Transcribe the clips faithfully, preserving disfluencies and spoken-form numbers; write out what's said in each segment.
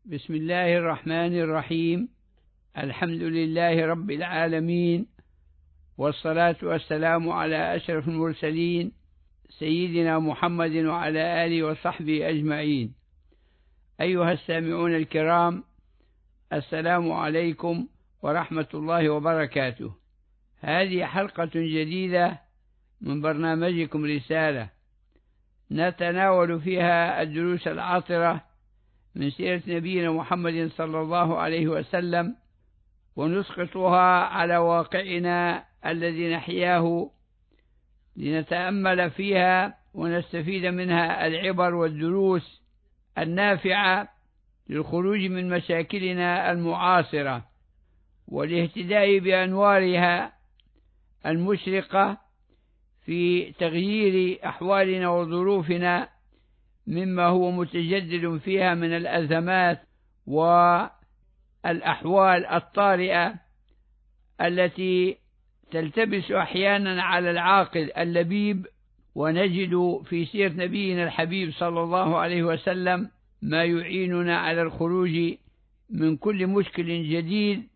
بسم الله الرحمن الرحيم. الحمد لله رب العالمين، والصلاة والسلام على أشرف المرسلين سيدنا محمد وعلى آله وصحبه أجمعين. أيها السامعون الكرام، السلام عليكم ورحمة الله وبركاته. هذه حلقة جديدة من برنامجكم رسالة، نتناول فيها الدروس العاطرة من سيرة نبينا محمد صلى الله عليه وسلم، ونسقطها على واقعنا الذي نحياه لنتأمل فيها ونستفيد منها العبر والدروس النافعة للخروج من مشاكلنا المعاصرة والاهتداء بأنوارها المشرقة في تغيير أحوالنا وظروفنا مما هو متجدد فيها من الأزمات والأحوال الطارئة التي تلتبس أحيانا على العاقل اللبيب. ونجد في سيرة نبينا الحبيب صلى الله عليه وسلم ما يعيننا على الخروج من كل مشكل جديد.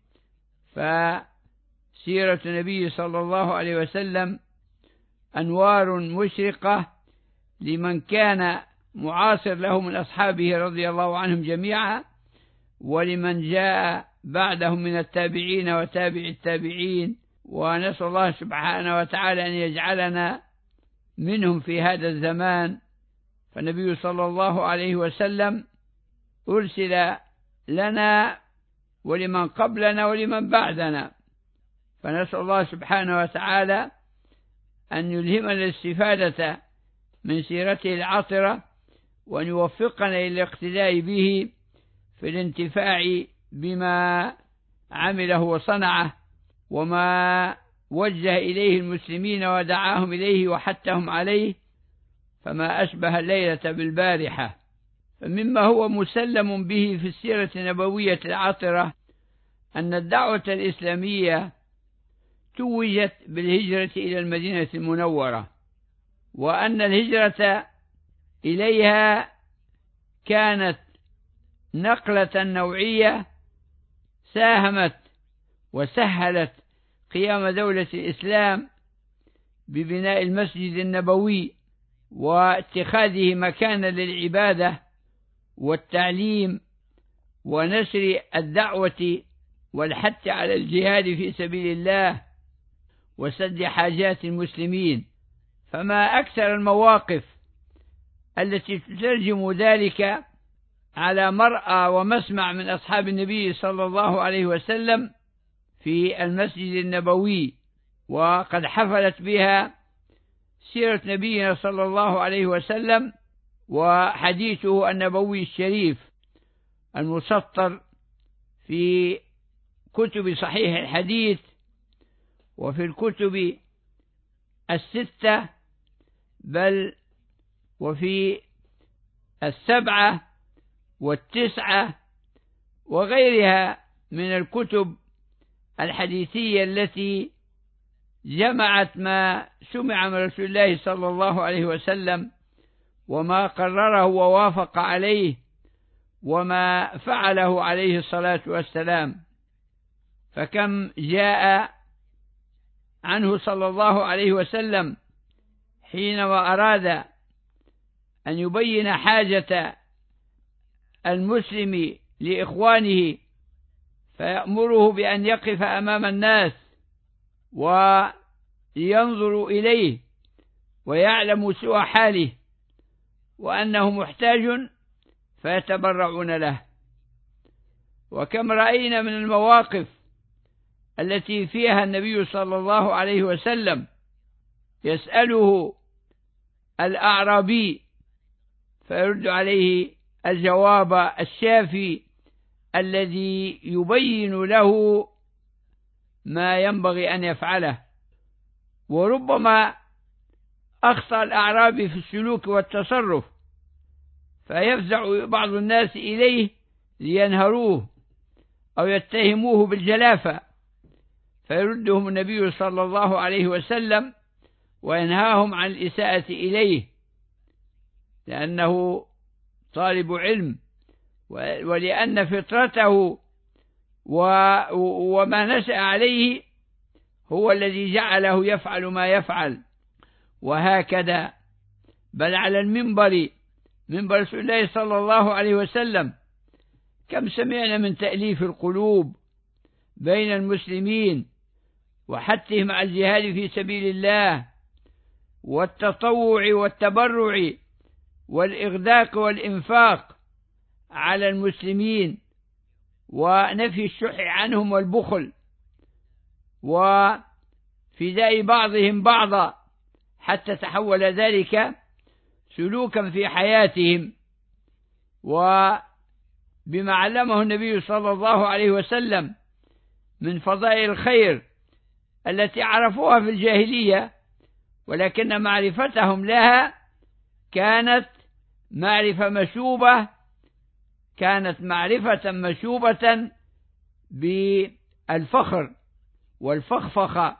فسيرة النبي صلى الله عليه وسلم أنوار مشرقة لمن كان معاصر له من أصحابه رضي الله عنهم جميعا، ولمن جاء بعدهم من التابعين وتابع التابعين، ونسأل الله سبحانه وتعالى أن يجعلنا منهم في هذا الزمان. فالنبي صلى الله عليه وسلم أرسل لنا ولمن قبلنا ولمن بعدنا، فنسأل الله سبحانه وتعالى أن يلهمنا الاستفادة من سيرته العطرة، وأن يوفقنا إلى الاقتداء به في الانتفاع بما عمله وصنعه وما وجه إليه المسلمين ودعاهم إليه وحثهم عليه، فما أشبه الليلة بالبارحة. فمما هو مسلم به في السيرة النبوية العطرة أن الدعوة الإسلامية توجت بالهجرة إلى المدينة المنورة، وأن الهجرة إليها كانت نقلة نوعية ساهمت وسهلت قيام دولة الإسلام ببناء المسجد النبوي واتخاذه مكانا للعبادة والتعليم ونشر الدعوة والحث على الجهاد في سبيل الله وسد حاجات المسلمين. فما أكثر المواقف التي تترجم ذلك على مرأى ومسمع من أصحاب النبي صلى الله عليه وسلم في المسجد النبوي، وقد حفلت بها سيرة نبينا صلى الله عليه وسلم وحديثه النبوي الشريف المسطر في كتب صحيح الحديث وفي الكتب الستة، بل وفي السبعة والتسعة وغيرها من الكتب الحديثية التي جمعت ما سمع من رسول الله صلى الله عليه وسلم وما قرره ووافق عليه وما فعله عليه الصلاة والسلام. فكم جاء عنه صلى الله عليه وسلم حينما أراد أن يبين حاجة المسلم لإخوانه فيأمره بأن يقف أمام الناس وينظر إليه ويعلم سوء حاله وأنه محتاج فيتبرعون له. وكم رأينا من المواقف التي فيها النبي صلى الله عليه وسلم يسأله الأعرابي فيرد عليه الجواب الشافي الذي يبين له ما ينبغي أن يفعله. وربما أخطأ الأعرابي في السلوك والتصرف فيفزع بعض الناس إليه لينهروه أو يتهموه بالجلافة، فيردهم النبي صلى الله عليه وسلم وينهاهم عن الإساءة إليه، لأنه طالب علم ولأن فطرته وما نشأ عليه هو الذي جعله يفعل ما يفعل. وهكذا بل على المنبر، منبر رسول الله صلى الله عليه وسلم، كم سمعنا من تأليف القلوب بين المسلمين وحثهم على الجهاد في سبيل الله والتطوع والتبرع والإغداق والإنفاق على المسلمين ونفي الشح عنهم والبخل وفداء بعضهم بعضا، حتى تحول ذلك سلوكا في حياتهم. وبما علمه النبي صلى الله عليه وسلم من فضائل الخير التي عرفوها في الجاهلية، ولكن معرفتهم لها كانت معرفة مشوبة، كانت معرفة مشوبة بالفخر والفخفخة،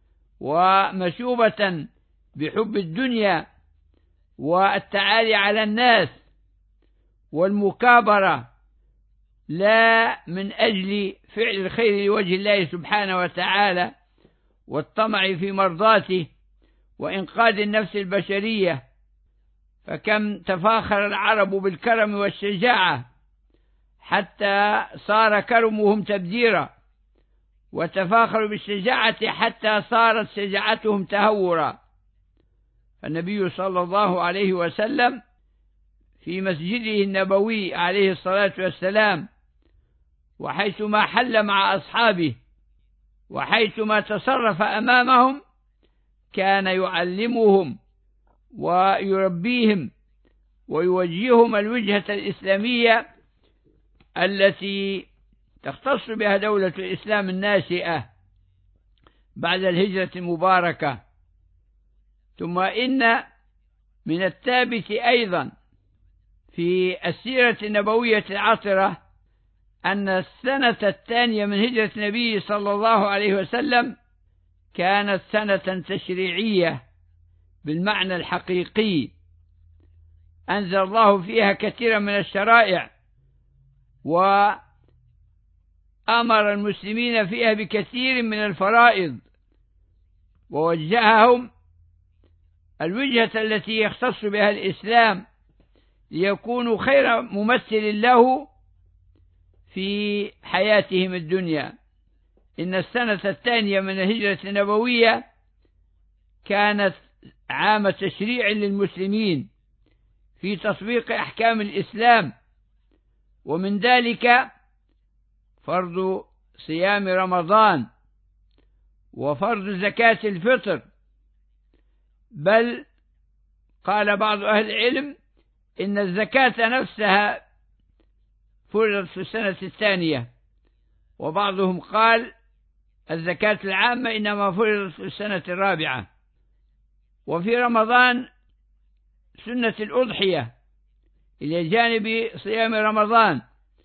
ومشوبة بحب الدنيا والتعالي على الناس والمكابرة، لا من أجل فعل الخير لوجه الله سبحانه وتعالى والطمع في مرضاته وإنقاذ النفس البشرية. فكم تفاخر العرب بالكرم والشجاعة حتى صار كرمهم تبذيرا، وتفاخروا بالشجاعة حتى صارت شجاعتهم تهورا. النبي صلى الله عليه وسلم في مسجده النبوي عليه الصلاة والسلام، وحيثما حل مع أصحابه وحيثما تصرف أمامهم، كان يعلمهم ويربيهم ويوجههم الوجهة الإسلامية التي تختص بها دولة الإسلام الناشئة بعد الهجرة المباركة. ثم إن من الثابت أيضا في السيرة النبوية العطرة أن السنة الثانية من هجرة النبي صلى الله عليه وسلم كانت سنة تشريعية بالمعنى الحقيقي، أنزل الله فيها كثيرا من الشرائع، وأمر المسلمين فيها بكثير من الفرائض، ووجههم الوجهة التي يختص بها الإسلام ليكونوا خير ممثل له في حياتهم الدنيا. إن السنة الثانية من الهجرة النبوية كانت عام تشريع للمسلمين في تطبيق أحكام الإسلام، ومن ذلك فرض صيام رمضان وفرض زكاة الفطر. بل قال بعض أهل العلم إن الزكاة نفسها فرضت في السنة الثانية، وبعضهم قال الزكاة العامة إنما فرضت في السنة الرابعة. وفي رمضان سنة الأضحية إلى جانب صيام رمضان،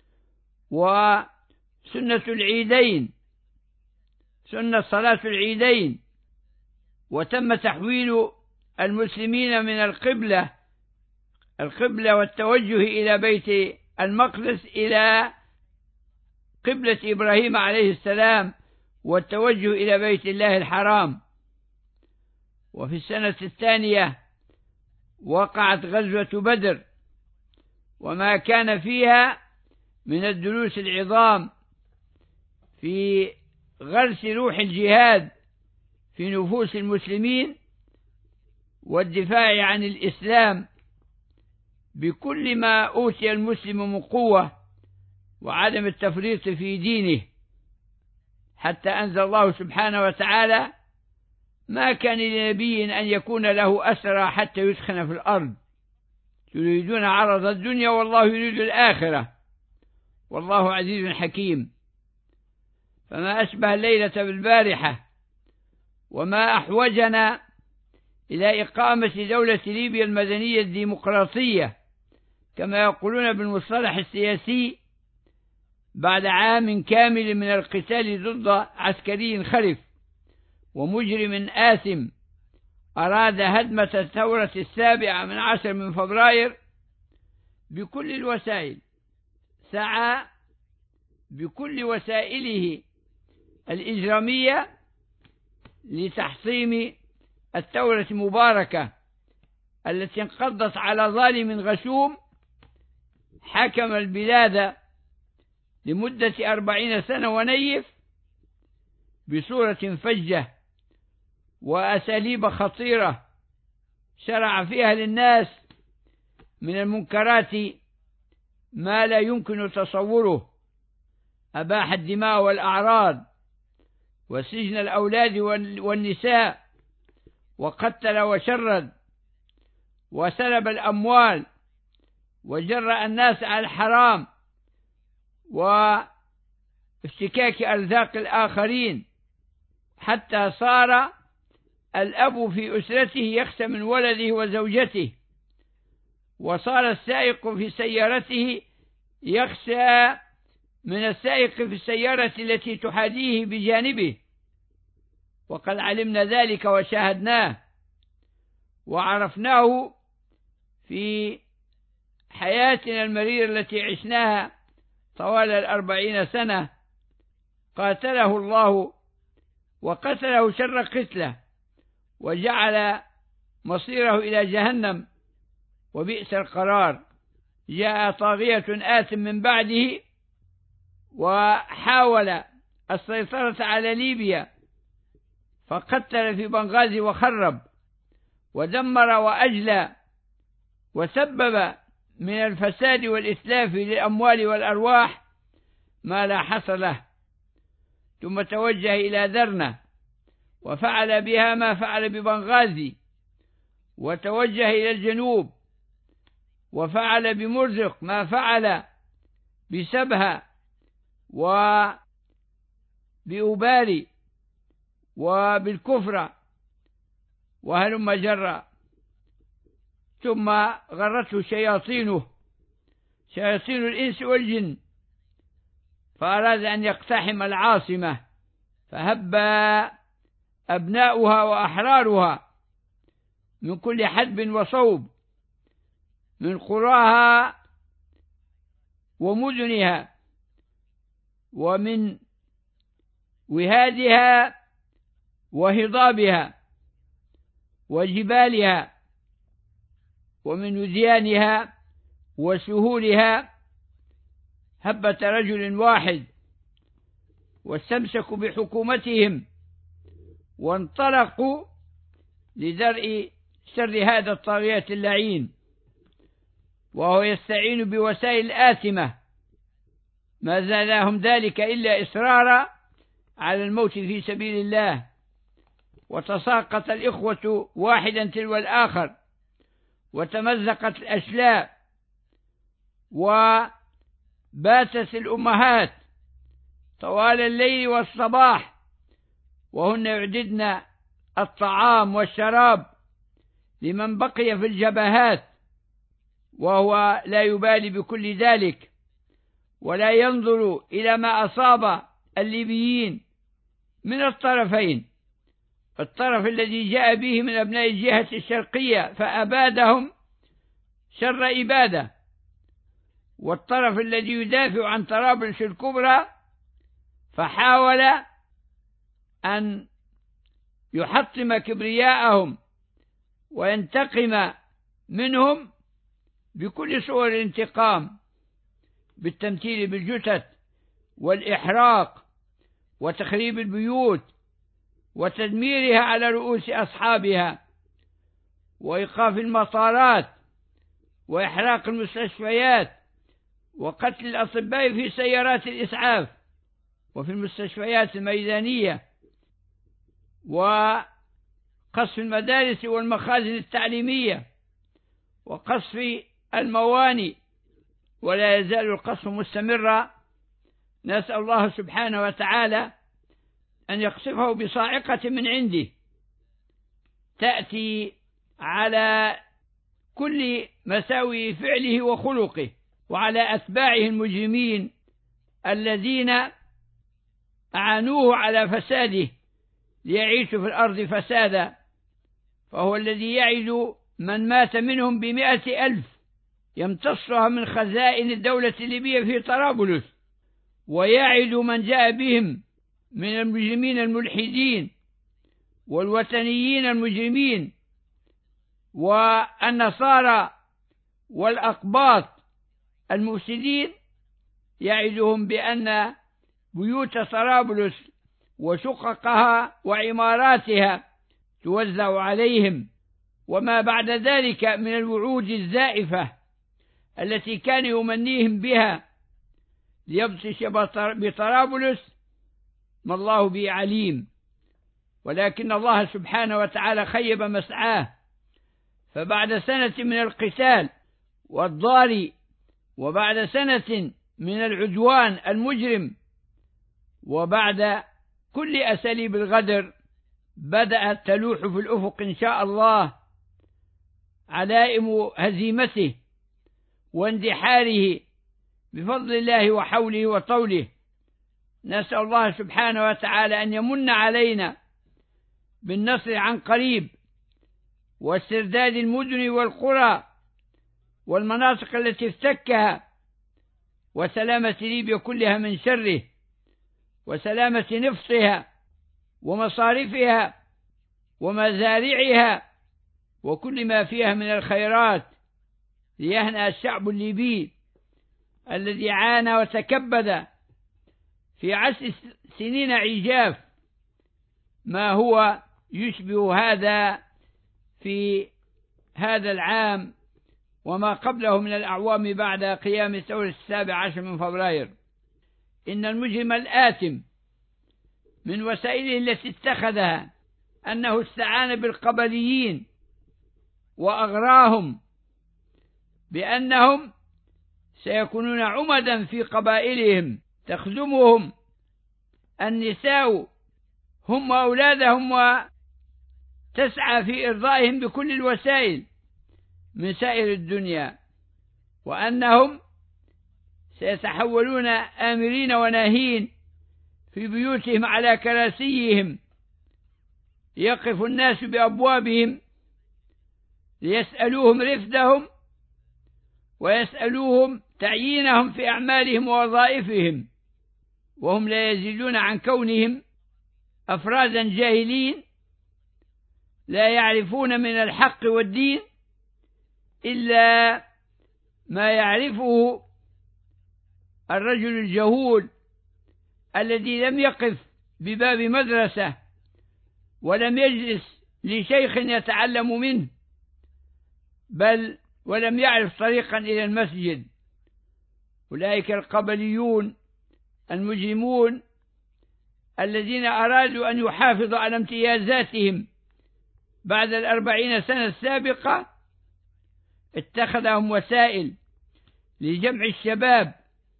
وسنة العيدين، سنة صلاة العيدين، وتم تحويل المسلمين من القبلة القبلة والتوجه إلى بيت المقدس إلى قبلة إبراهيم عليه السلام والتوجه إلى بيت الله الحرام. وفي السنة الثانية وقعت غزوة بدر وما كان فيها من الدروس العظام في غرس روح الجهاد في نفوس المسلمين والدفاع عن الإسلام بكل ما أوتي المسلم من قوة وعدم التفريط في دينه، حتى أنزل الله سبحانه وتعالى: ما كان لنبي أن يكون له أسرى حتى يسخن في الأرض يريدون عرض الدنيا والله يريد الآخرة والله عزيز حكيم. فما أشبه الليلة بالبارحة، وما أحوجنا إلى إقامة دولة ليبيا المدنية الديمقراطية كما يقولون بالمصطلح السياسي بعد عام كامل من القتال ضد عسكري خرف ومجرم آثم أراد هدمة الثورة السابعة من عشر من فبراير بكل الوسائل، سعى بكل وسائله الإجرامية لتحطيم الثورة المباركة التي انقضت على ظالم غشوم حكم البلاد لمدة أربعين سنة ونيف بصورة فجة وأساليب خطيرة شرع فيها للناس من المنكرات ما لا يمكن تصوره. أباح الدماء والأعراض وسجن الأولاد والنساء، وقتل وشرد وسلب الأموال وجرأ الناس على الحرام وافتكاك أرزاق الآخرين، حتى صار الأب في أسرته يخشى من ولده وزوجته، وصار السائق في سيارته يخشى من السائق في السيارة التي تحاديه بجانبه. وقد علمنا ذلك وشاهدناه وعرفناه في حياتنا المريرة التي عشناها طوال الأربعين سنة. قاتله الله وقتله شر قتله وجعل مصيره إلى جهنم، وبئس القرار. جاء طاغية آت من بعده وحاول السيطرة على ليبيا، فقتل في بنغازي وخرب ودمر وأجلى وسبب من الفساد والإتلاف للأموال والأرواح ما لا حصر له، ثم توجه إلى درنة وفعل بها ما فعل ببنغازي، وتوجه إلى الجنوب وفعل بمرزق ما فعل بسبها وبأباري وبالكفرة وهلم جرا. ثم غرته شياطينه شياطين الإنس والجن، فأراد أن يقتحم العاصمة، فهب أبناؤها وأحرارها من كل حدب وصوب، من قراها ومدنها ومن وهادها وهضابها وجبالها ومن وديانها وسهولها، هبة رجل واحد، واستمسكوا بحكومتهم وانطلقوا لدرء شر هذا الطاغية اللعين، وهو يستعين بوسائل آثمة ما زادهم ذلك إلا إصرارا على الموت في سبيل الله. وتساقط الإخوة واحدا تلو الآخر، وتمزقت الأشلاء، وباتت الأمهات طوال الليل والصباح وهن يعددن الطعام والشراب لمن بقي في الجبهات، وهو لا يبالي بكل ذلك ولا ينظر إلى ما أصاب الليبيين من الطرفين، الطرف الذي جاء به من أبناء الجهة الشرقية فأبادهم شر إبادة، والطرف الذي يدافع عن طرابلس الكبرى فحاول أن يحطم كبرياءهم وينتقم منهم بكل صور الانتقام، بالتمثيل بالجثث والإحراق وتخريب البيوت وتدميرها على رؤوس أصحابها، وإيقاف المطارات وإحراق المستشفيات وقتل الأطباء في سيارات الإسعاف وفي المستشفيات الميدانية، وقصف المدارس والمخازن التعليمية وقصف الموانئ، ولا يزال القصف مستمرا. نسأل الله سبحانه وتعالى أن يقصفه بصاعقة من عنده تأتي على كل مساوي فعله وخلقه، وعلى أتباعه المجرمين الذين أعانوه على فساده ليعيشوا في الأرض فسادا، فهو الذي يعد من مات منهم بمئة ألف يمتصها من خزائن الدولة الليبية في طرابلس، ويعد من جاء بهم من المجرمين الملحدين والوثنيين المجرمين والنصارى والأقباط المفسدين، يعدهم بأن بيوت طرابلس وشققها وعماراتها توزع عليهم، وما بعد ذلك من الوعود الزائفة التي كان يمنيهم بها ليبطش بطرابلس ما الله به عليم. ولكن الله سبحانه وتعالى خيب مسعاه، فبعد سنة من القتال والضار، وبعد سنة من العدوان المجرم، وبعد كل أساليب الغدر، بدأت تلوح في الأفق إن شاء الله علائم هزيمته واندحاره بفضل الله وحوله وطوله. نسأل الله سبحانه وتعالى أن يمن علينا بالنصر عن قريب، واسترداد المدن والقرى والمناطق التي افتكها، وسلامة ليبيا كلها من شره، وسلامة نفطها ومصارفها ومزارعها وكل ما فيها من الخيرات، ليهنأ الشعب الليبي الذي عانى وتكبد في عشر سنين عجاف ما هو يشبه هذا في هذا العام وما قبله من الأعوام بعد قيام الثورة السابع عشر من فبراير. إن المجرم الآثم من وسائله التي اتخذها أنه استعان بالقبليين وأغراهم بأنهم سيكونون عمدا في قبائلهم تخدمهم النساء هم وأولادهم، وتسعى في إرضائهم بكل الوسائل من سائر الدنيا، وأنهم سيتحولون آمرين وناهين في بيوتهم على كراسيهم، يقف الناس بأبوابهم ليسألوهم رفدهم ويسألوهم تعيينهم في أعمالهم ووظائفهم، وهم لا يزيدون عن كونهم أفرادا جاهلين لا يعرفون من الحق والدين إلا ما يعرفه الرجل الجهول الذي لم يقف بباب مدرسة ولم يجلس لشيخ يتعلم منه، بل ولم يعرف طريقا إلى المسجد. أولئك القبليون المجرمون الذين أرادوا أن يحافظوا على امتيازاتهم بعد الأربعين سنة السابقة، اتخذهم وسائل لجمع الشباب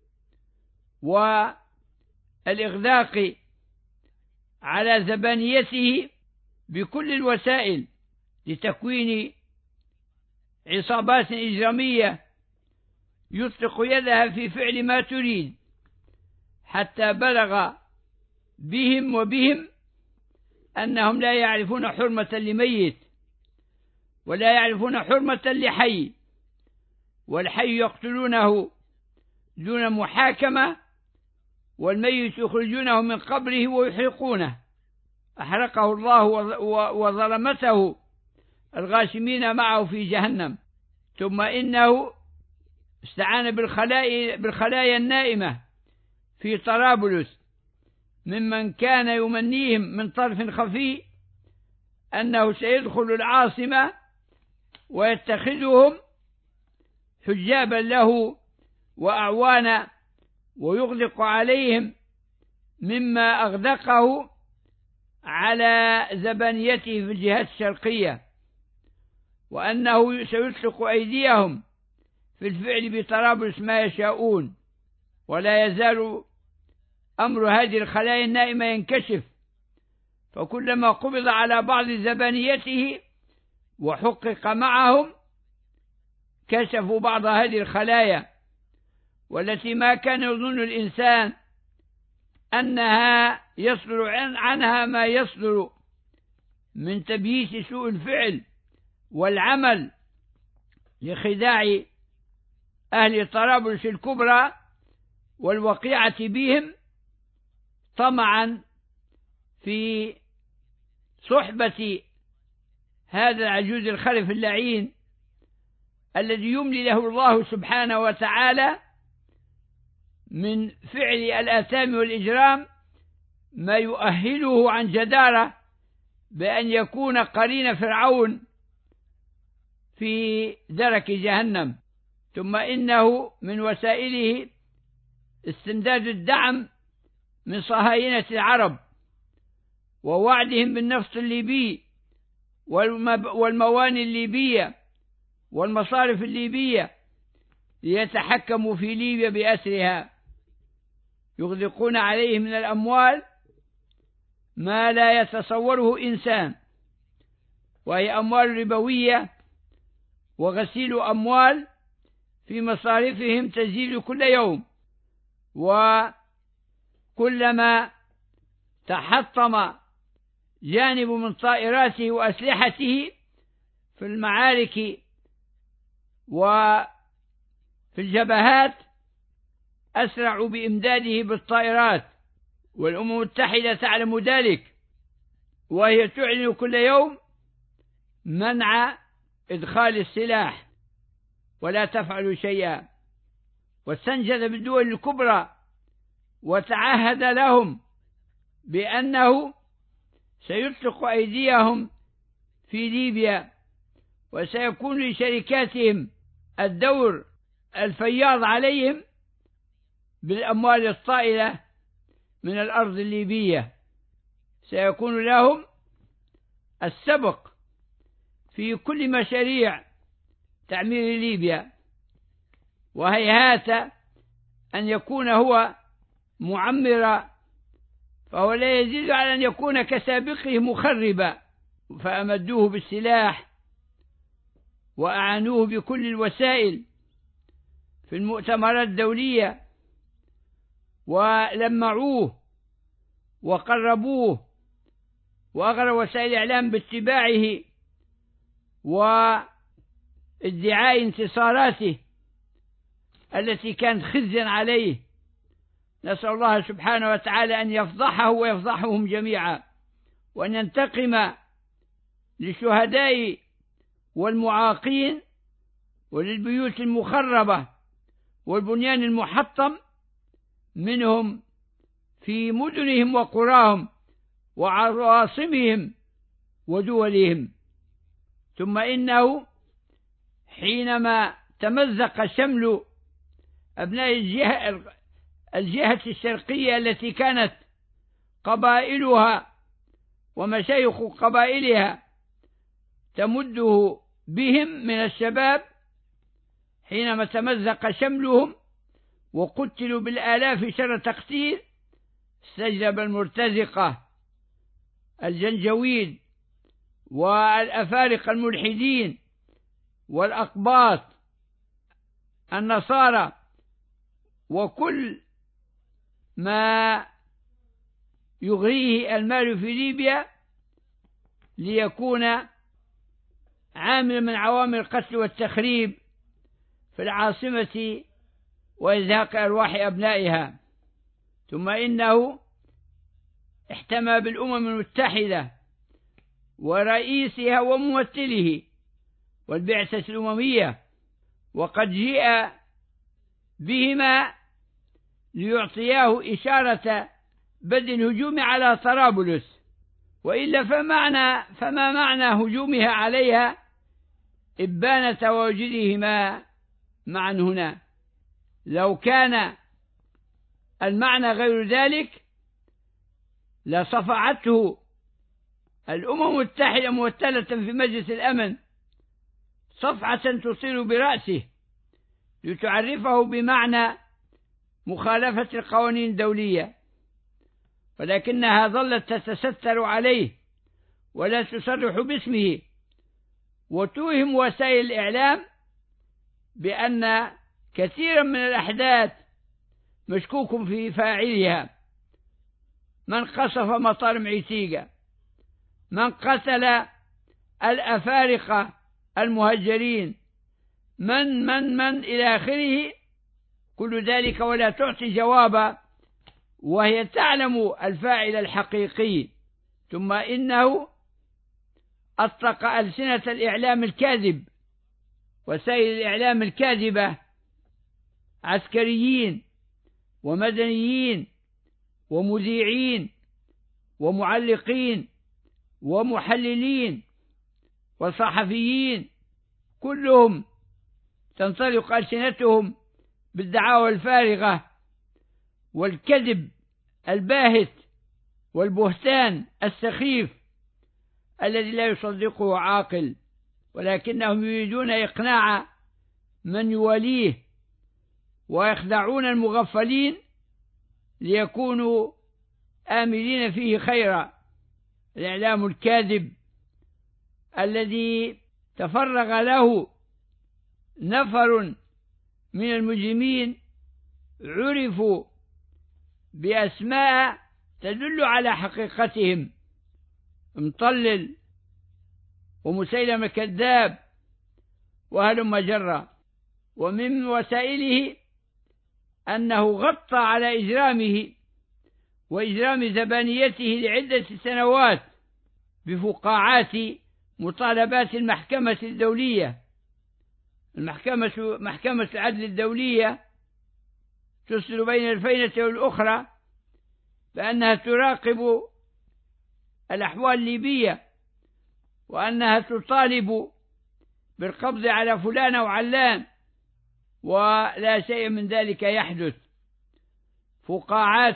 والإغلاق على زبانيته بكل الوسائل لتكوين عصابات إجرامية يطلق يدها في فعل ما تريد، حتى بلغ بهم وبهم أنهم لا يعرفون حرمة لميت ولا يعرفون حرمة لحي، والحي يقتلونه دون محاكمة، والميت يخرجونه من قبره ويحرقونه. أحرقه الله وظلمته الغاشمين معه في جهنم. ثم إنه استعان بالخلايا, بالخلايا النائمة في طرابلس ممن كان يمنيهم من طرف خفي أنه سيدخل العاصمة ويتخذهم حجابا له وأعوانا ويغلق عليهم، مما أغدقه على زبانيته في الجهات الشرقية، وأنه سيطلق أيديهم في الفعل بطرابلس ما يشاءون. ولا يزال أمر هذه الخلايا النائمة ينكشف، فكلما قبض على بعض زبانيته وحقق معهم كشفوا بعض هذه الخلايا، والتي ما كان يظن الإنسان أنها يصدر عنها ما يصدر من تبييت سوء الفعل والعمل لخداع أهل طرابلس الكبرى والوقيعة بهم طمعا في صحبة هذا العجوز الخلف اللعين الذي يملي له الله سبحانه وتعالى من فعل الآثام والإجرام ما يؤهله عن جدارة بأن يكون قرين فرعون في درك جهنم. ثم إنه من وسائله استمداد الدعم من صهاينة العرب ووعدهم بالنفط الليبي والموانئ الليبية والمصارف الليبية ليتحكموا في ليبيا بأسرها، يغلقون عليه من الأموال ما لا يتصوره إنسان، وهي أموال ربوية وغسيل أموال في مصارفهم تزيد كل يوم. وكلما تحطم جانب من طائراته وأسلحته في المعارك وفي الجبهات أسرعوا بإمداده بالطائرات، والأمم المتحدة تعلم ذلك، وهي تعلن كل يوم منع إدخال السلاح ولا تفعل شيئا. واستنجد بالدول الكبرى وتعهد لهم بأنه سيطلق أيديهم في ليبيا، وسيكون لشركاتهم الدور الفياض عليهم بالأموال الطائلة من الأرض الليبية، سيكون لهم السبق في كل مشاريع تعمير ليبيا. وهيهات أن يكون هو معمرا، فهو لا يزيد على أن يكون كسابقه مخربا، فأمدوه بالسلاح وأعانوه بكل الوسائل في المؤتمرات الدولية، ولمعوه وقربوه، وأغروا وسائل الإعلام باتباعه وادعاء انتصاراته التي كانت خزيا عليه. نسأل الله سبحانه وتعالى أن يفضحه ويفضحهم جميعا، وأن ينتقم للشهداء والمعاقين وللبيوت المخربة والبنيان المحطم منهم في مدنهم وقراهم وعواصمهم ودولهم. ثم إنه حينما تمزق شمل أبناء الجهة, الجهة الشرقية التي كانت قبائلها ومشايخ قبائلها تمده بهم من الشباب، حينما تمزق شملهم وقتلوا بالآلاف شر تقتيل، استجلب المرتزقة الجنجويد والأفارقة الملحدين والأقباط النصارى وكل ما يغريه المال في ليبيا ليكون عامل من عوامل القتل والتخريب في العاصمة وإزهاق أرواح أبنائها. ثم إنه احتمى بالأمم المتحدة ورئيسها وممثله والبعثة الأممية، وقد جيء بهما ليعطياه إشارة بدء الهجوم على طرابلس، وإلا فمعنى فما معنى هجومها عليها إبان تواجدهما معا هنا. لو كان المعنى غير ذلك لصفعته الأمم المتحدة موكلة في مجلس الأمن صفعة تطير برأسه لتعرفه بمعنى مخالفة القوانين الدولية، ولكنها ظلت تتستر عليه ولا تصرح باسمه، وتوهم وسائل الإعلام بأن كثيرا من الأحداث مشكوك في فاعلها، من قصف مطار معيتيقة، من قتل الأفارقة المهجرين، من من من إلى آخره، كل ذلك ولا تعطي جوابا، وهي تعلم الفاعل الحقيقي. ثم إنه أطلق ألسنة الإعلام الكاذب، وسائل الإعلام الكاذبة، عسكريين ومدنيين ومذيعين ومعلقين ومحللين وصحفيين، كلهم تنطلق ألسنتهم بالدعاوى الفارغة والكذب الباهت والبهتان السخيف الذي لا يصدقه عاقل، ولكنهم يريدون إقناع من يواليه ويخدعون المغفلين ليكونوا آملين فيه خيرا. الإعلام الكاذب الذي تفرغ له نفر من المجرمين عرفوا بأسماء تدل على حقيقتهم: مطلل ومسيلمة كذاب وهلم جرا. ومن وسائله أنه غطى على إجرامه وإجرام زبانيته لعدة سنوات بفقاعات مطالبات المحكمة الدولية. المحكمة محكمة العدل الدولية تفصل بين الفينة والأخرى بأنها تراقب الأحوال الليبية، وأنها تطالب بالقبض على فلان وعلان، ولا شيء من ذلك يحدث. فقاعات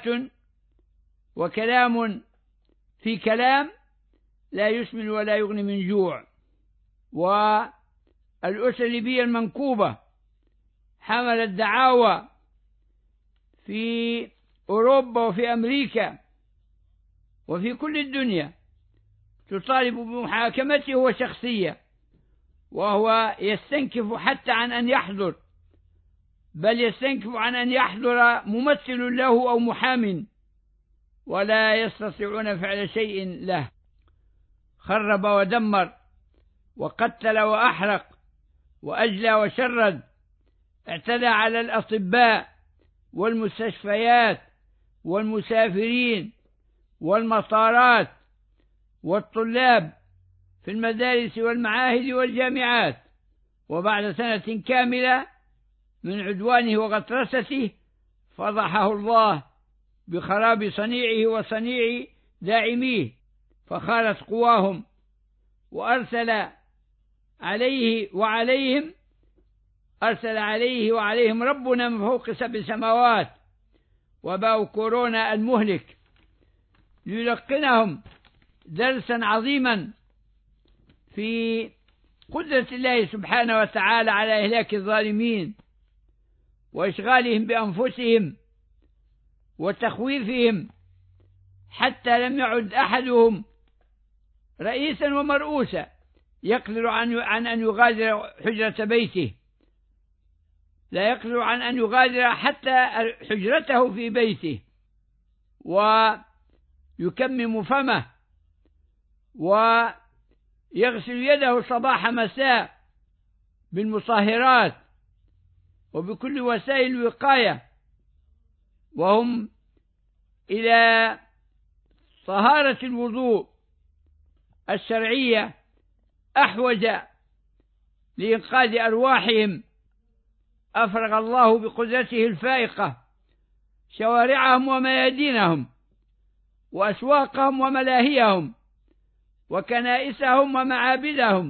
وكلام في كلام لا يسمن ولا يغني من جوع. والأسر الليبية المنكوبة حملت دعاوى في أوروبا وفي أمريكا وفي كل الدنيا تطالب بمحاكمته هو شخصيا، وهو يستنكف حتى عن أن يحضر، بل يستنكف عن أن يحضر ممثل له أو محام، ولا يستطيعون فعل شيء له. خرب ودمر وقتل وأحرق وأجلى وشرد، اعتدى على الأطباء والمستشفيات والمسافرين والمطارات والطلاب في المدارس والمعاهد والجامعات. وبعد سنة كاملة من عدوانه وغطرسته فضحه الله بخراب صنيعه وصنيع داعميه، فخالت قواهم وأرسل عليه وعليهم أرسل عليه وعليهم ربنا من فوق سبع سماوات وباء كورونا المهلك ليلقنهم درسا عظيما في قدرة الله سبحانه وتعالى على إهلاك الظالمين وإشغالهم بأنفسهم وتخويفهم، حتى لم يعد أحدهم رئيسا ومرؤوسا يقدر عن أن يغادر حجرة بيته، لا يقدر عن أن يغادر حتى حجرته في بيته، ويكمم فمه ويغسل يده صباح مساء بالمطهرات وبكل وسائل الوقاية، وهم إلى طهارة الوضوء الشرعية أحوج لإنقاذ أرواحهم. أفرغ الله بقدرته الفائقة شوارعهم وميادينهم وأسواقهم وملاهيهم وكنائسهم ومعابدهم،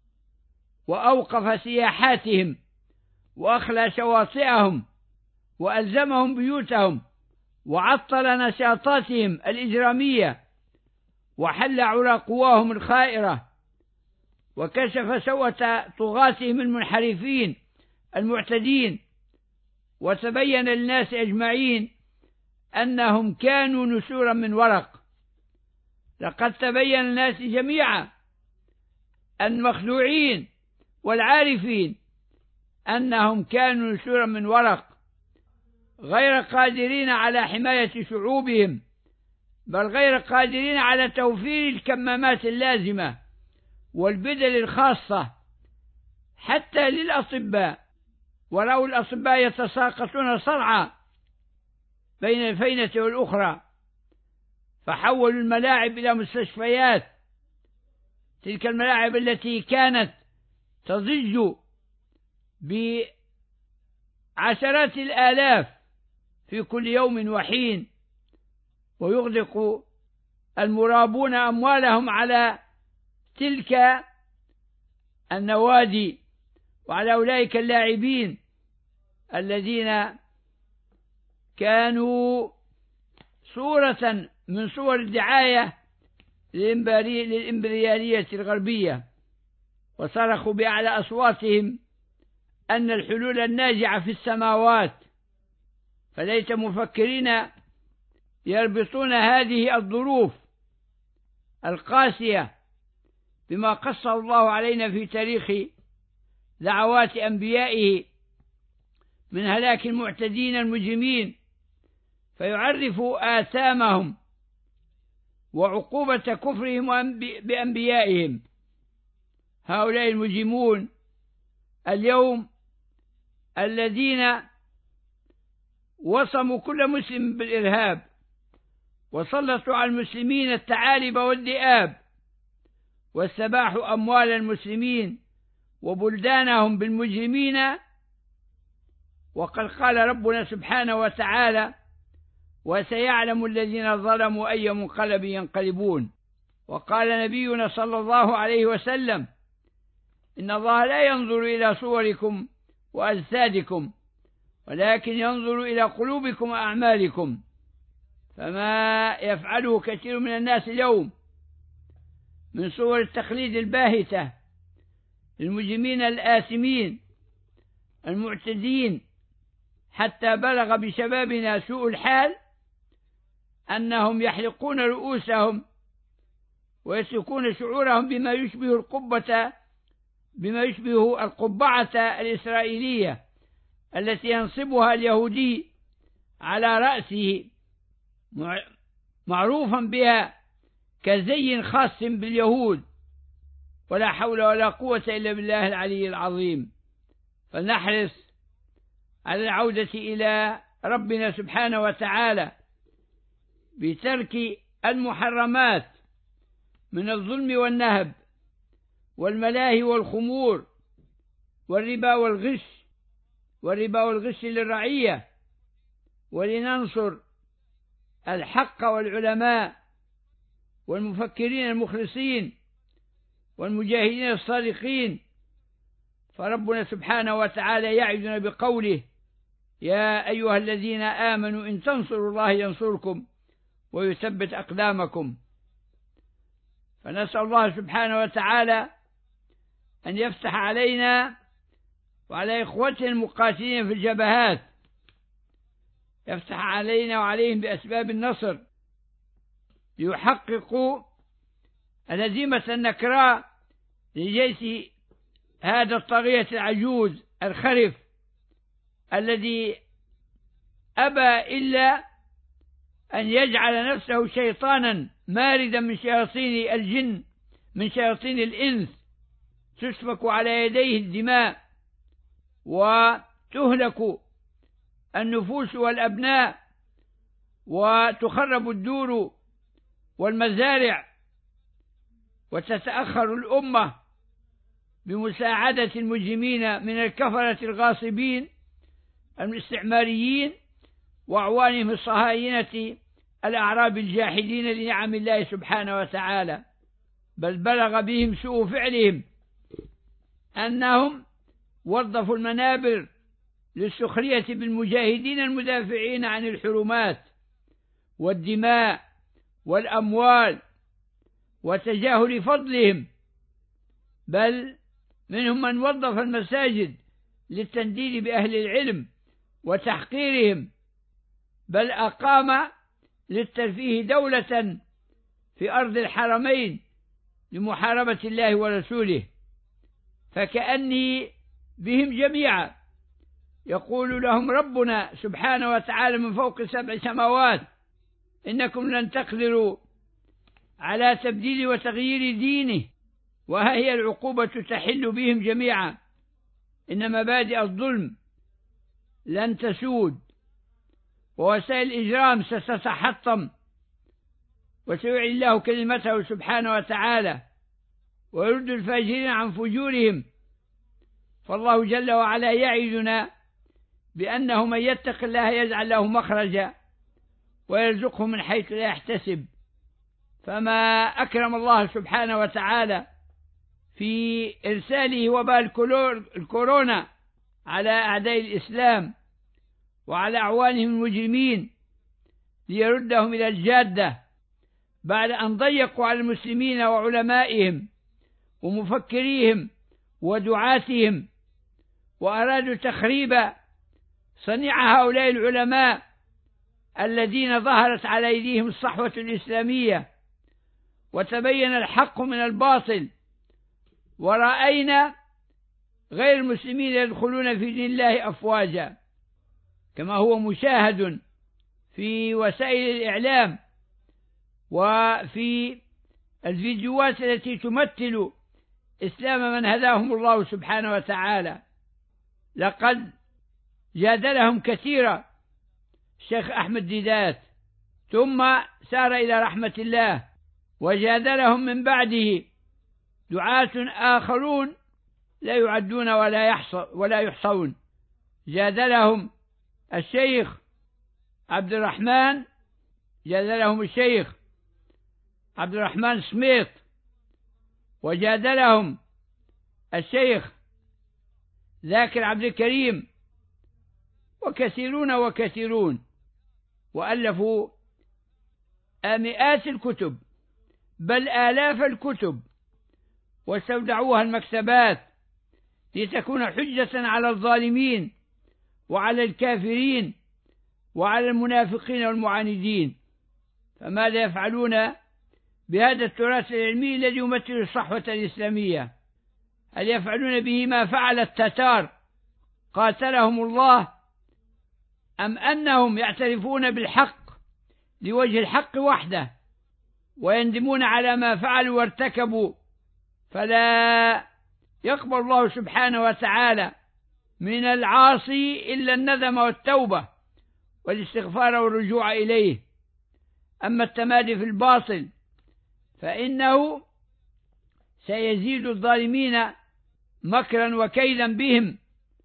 وأوقف سياحاتهم وأخلى شواطئهم وألزمهم بيوتهم وعطل نشاطاتهم الإجرامية وحل عرى قواهم الخائرة وكشف سوءة طغاتهم المنحرفين المعتدين، وتبين للناس أجمعين أنهم كانوا نسورا من ورق. لقد تبين للناس جميعا المخدوعين والعارفين أنهم كانوا نسورا من ورق، غير قادرين على حماية شعوبهم، بل غير قادرين على توفير الكمامات اللازمة والبدل الخاصة، حتى للأطباء، ورأوا الأطباء يتساقطون صرعى بين الفينة والأخرى، فحولوا الملاعب إلى مستشفيات. تلك الملاعب التي كانت تضج بعشرات الآلاف في كل يوم وحين، ويغدق المرابون أموالهم على تلك النوادي وعلى أولئك اللاعبين الذين كانوا صورة من صور الدعاية للإمبريالية الغربية، وصرخوا بأعلى أصواتهم أن الحلول الناجعة في السماوات. فليت مفكرين يربطون هذه الظروف القاسية بما قصه الله علينا في تاريخ دعوات أنبيائه من هلاك المعتدين المجرمين، فيعرفوا آثامهم وعقوبة كفرهم بأنبيائهم. هؤلاء المجرمون اليوم الذين وصموا كل مسلم بالإرهاب وسلطوا على المسلمين الثعالب والذئاب، واستباحوا أموال المسلمين وبلدانهم بالمجرمين. وقد قال ربنا سبحانه وتعالى: وسيعلم الذين ظلموا أي منقلب ينقلبون. وقال نبينا صلى الله عليه وسلم: إن الله لا ينظر إلى صوركم وأجسادكم ولكن ينظر إلى قلوبكم وأعمالكم. فما يفعله كثير من الناس اليوم من صور التقليد الباهتة للمجرمين الآثمين المعتدين، حتى بلغ بشبابنا سوء الحال أنهم يحلقون رؤوسهم ويسلكون شعورهم بما يشبه القبة بما يشبه القبعة الإسرائيلية التي ينصبها اليهودي على رأسه، معروفا بها كزي خاص باليهود. ولا حول ولا قوة إلا بالله العلي العظيم. فلنحرص على العودة إلى ربنا سبحانه وتعالى بترك المحرمات من الظلم والنهب والملاهي والخمور والربا والغش والربا والغش للرعية، ولننصر الحق والعلماء والمفكرين المخلصين والمجاهدين الصادقين. فربنا سبحانه وتعالى يعدنا بقوله: يا أيها الذين آمنوا إن تنصروا الله ينصركم ويثبت أقدامكم. فنسأل الله سبحانه وتعالى أن يفتح علينا وعلى إخوتنا المقاتلين في الجبهات، يفتح علينا وعليهم بأسباب النصر ليحققوا الهزيمة النكراء لجيش هذا الطاغية العجوز الخرف الذي أبى إلا أن يجعل نفسه شيطانا ماردا من شياطين الجن من شياطين الإنس، تسفك على يديه الدماء وتهلك النفوس والأبناء وتخرب الدور والمزارع، وتتأخر الأمة بمساعدة المجرمين من الكفرة الغاصبين الاستعماريين وأعوانهم الصهاينة الأعراب الجاحدين لنعم الله سبحانه وتعالى. بل بلغ بهم سوء فعلهم أنهم وظفوا المنابر للسخرية بالمجاهدين المدافعين عن الحرمات والدماء والأموال وتجاهل فضلهم. بل منهم من وظف المساجد للتنديد بأهل العلم وتحقيرهم، بل أقام للترفيه دولة في أرض الحرمين لمحاربة الله ورسوله، فكأني بهم جميعا يقول لهم ربنا سبحانه وتعالى من فوق سبع سماوات: إنكم لن تقدروا على تبديل وتغيير دينه، وها هي العقوبة تحل بهم جميعا. إن مبادئ الظلم لن تسود، ووسائل الإجرام ستتحطم، وسيعلي الله كلمته سبحانه وتعالى ويرد الفاجرين عن فجورهم. فالله جل وعلا يعدنا بأنه من يتق الله يجعل له مخرجا ويرزقه من حيث لا يحتسب. فما أكرم الله سبحانه وتعالى في إرساله وباء الكورونا على أعداء الإسلام وعلى أعوانهم المجرمين ليردهم إلى الجادة بعد أن ضيقوا على المسلمين وعلمائهم ومفكريهم ودعاتهم، وأرادوا تخريب صنيع هؤلاء العلماء الذين ظهرت على أيديهم الصحوة الإسلامية وتبين الحق من الباطل، ورأينا غير المسلمين يدخلون في دين الله أفواجا كما هو مشاهد في وسائل الإعلام وفي الفيديوهات التي تمثل إسلام من هداهم الله سبحانه وتعالى. لقد جادلهم كثيرا الشيخ أحمد ديدات، ثم سار إلى رحمة الله، وجادلهم من بعده دعاة آخرون لا يعدون ولا يحصى ولا يحصون. جادلهم الشيخ عبد الرحمن جادلهم الشيخ عبد الرحمن سميط، وجادلهم الشيخ ذاكر عبد الكريم، وكثيرون وكثيرون، وألفوا مئات الكتب بل آلاف الكتب واستودعوها المكتبات لتكون حجة على الظالمين وعلى الكافرين وعلى المنافقين والمعاندين. فماذا يفعلون بهذا التراث العلمي الذي يمثل الصحوة الإسلامية؟ هل يفعلون به ما فعل التتار قاتلهم الله، أم أنهم يعترفون بالحق لوجه الحق وحده ويندمون على ما فعلوا وارتكبوا، فلا يقبل الله سبحانه وتعالى من العاصي إلا الندم والتوبة والاستغفار والرجوع إليه؟ أما التمادي في الباطل فإنه سيزيد الظالمين مكرا وكيدا بهم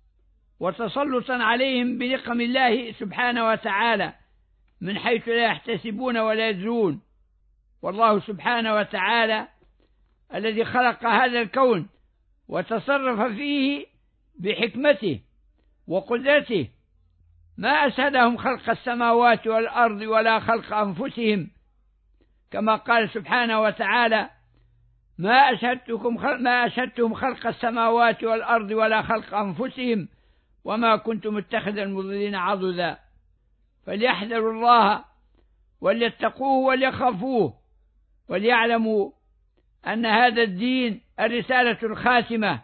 وتسلطا عليهم بنقم الله سبحانه وتعالى من حيث لا يحتسبون ولا يدرون. والله سبحانه وتعالى الذي خلق هذا الكون وتصرف فيه بحكمته وقدرته ما أسهدهم خلق السماوات والأرض ولا خلق أنفسهم، كما قال سبحانه وتعالى: ما أشهدتكم خلق ما أشهدتهم خلق السماوات والأرض ولا خلق أنفسهم وما كنت متخذ المضلين عضدا. فليحذروا الله وليتقوه وليخافوه وليعلموا أن هذا الدين الرسالة الخاتمة،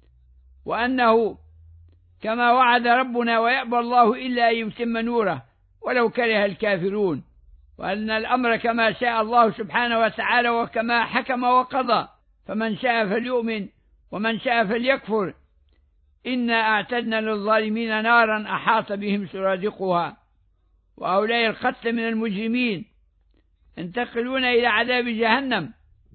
وأنه كما وعد ربنا ويأبى الله إلا أن يتم نوره ولو كره الكافرون، وأن الأمر كما شاء الله سبحانه وتعالى وكما حكم وقضى، فمن شاء فليؤمن ومن شاء فليكفر. إنا أعتدنا للظالمين نارا أحاط بهم سرادقها. وهؤلاء القتل من المجرمين ينتقلون إلى عذاب جهنم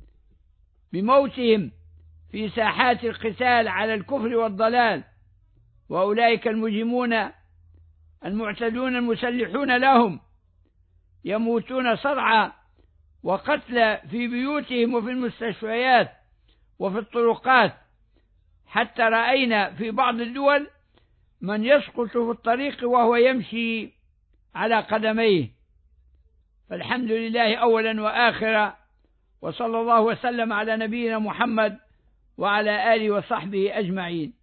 بموتهم في ساحات القتال على الكفر والضلال، وأولئك المجرمون المعتدون المسلحون لهم يموتون صرعى وقتلى في بيوتهم وفي المستشفيات وفي الطرقات، حتى رأينا في بعض الدول من يسقط في الطريق وهو يمشي على قدميه. فالحمد لله أولا وآخرا، وصلى الله وسلم على نبينا محمد وعلى آله وصحبه أجمعين.